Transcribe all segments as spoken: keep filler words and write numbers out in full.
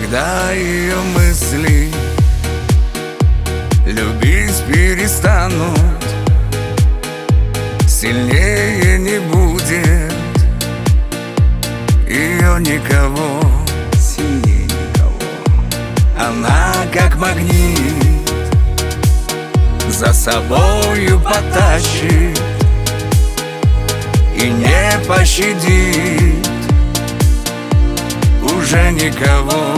Когда ее мысли любить перестанут, сильнее не будет ее никого, сильнее никого. Она как магнит за собою потащит и не пощадит уже никого.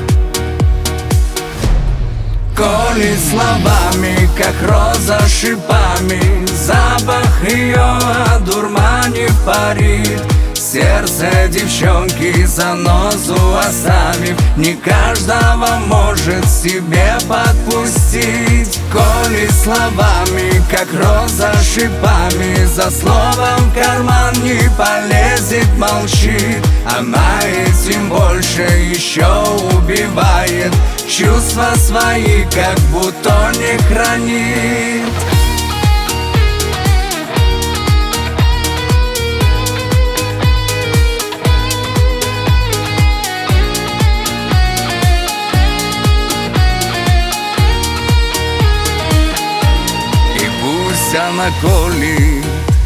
Коли словами, как роза шипами, запах ее одурманив парит, сердце девчонки занозу оставив, не каждого может себе подпустить. Коли словами, как роза шипами, за словом в карман не полезет, молчит, она этим больше еще убивает, чувства свои как будто не хранит. Она колит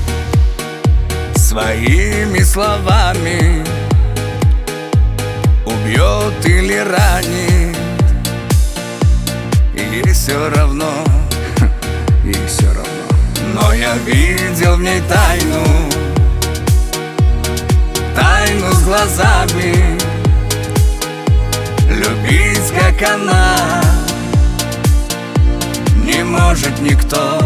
своими словами, убьет или ранит, ей все равно, ей все равно. Но я видел в ней тайну, тайну с глазами, любить как она не может никто.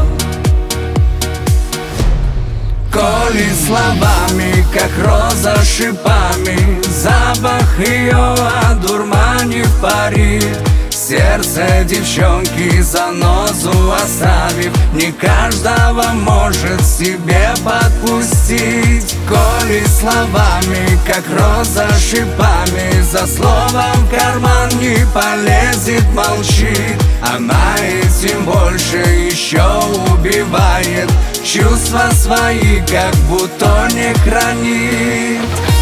Коли словами, как роза шипами, запах ее одурманив парит, сердце девчонки занозу оставив, не каждого может себе подпустить. Коли словами, как роза шипами, за словом в карман не полезет, молчит, она этим больше еще убивает, чувства свои как будто не хранит.